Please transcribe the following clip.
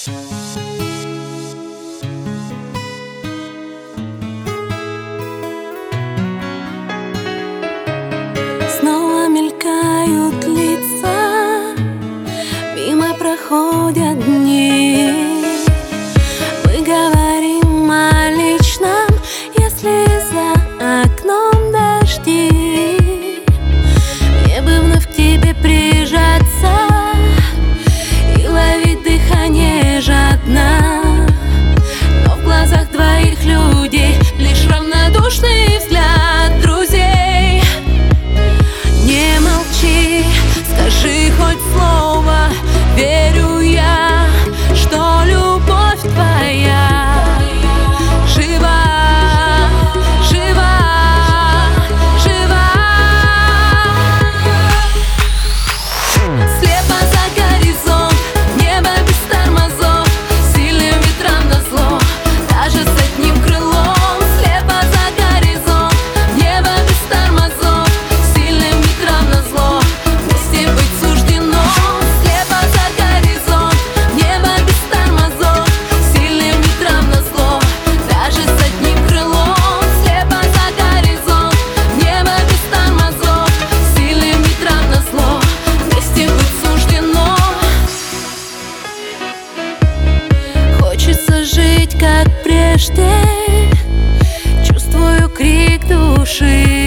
Снова мелькают лица, мимо проходят дни. Мы говорим о личном, если за окном дожди. Мне бы вновь к тебе прижаться и ловить дыхание жадно, но в глазах твоих людей лишь равнодушный взгляд друзей. Не молчи, скажи хоть слово, верю я, что любовь твоя жива, жива, жива. Слепо за горизонт, небо без тормозов, сильным ветрам назло, даже с одним крылом. Слепо за горизонт, небо без тормозов, сильным ветрам назло, вместе быть суждено. Слепо за горизонт, небо без тормозов, сильным ветрам назло, даже с одним крылом. Слепо за горизонт, небо без тормозов, сильным ветрам назло, вместе быть суждено. Хочется жить как прежде, чувствую крик души.